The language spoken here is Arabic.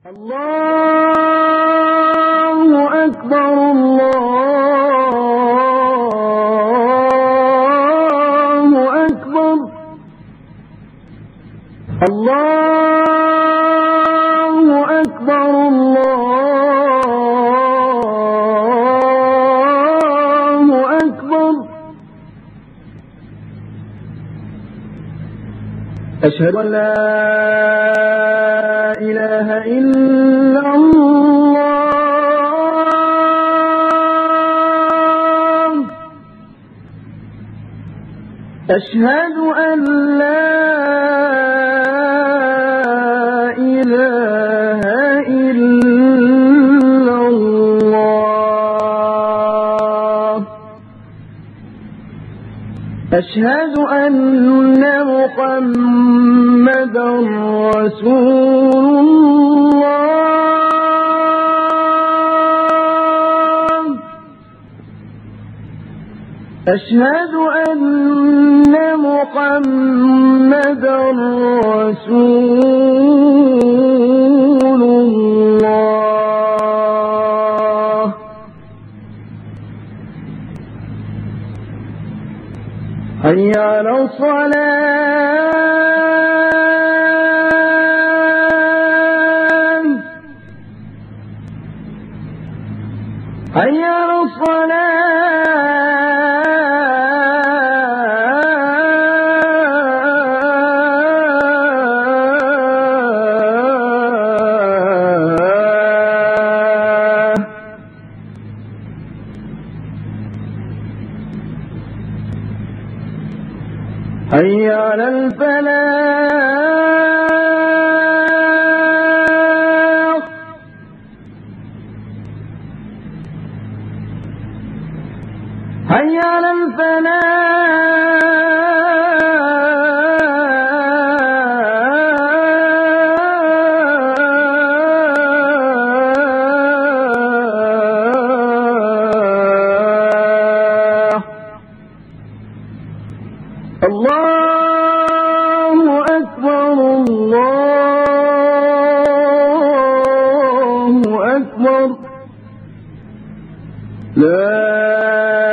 الله أكبر الله أكبر الله أكبر الله أكبر أشهد أن لا إله إلا الله أشهد أن لا إله إلا الله أشهد أن محمدا رسول الله أشهد أن محمدا رسول الله حي على الصلاة حي على حي على الفلاح حي على الفلاح الله أكبر الله أكبر لا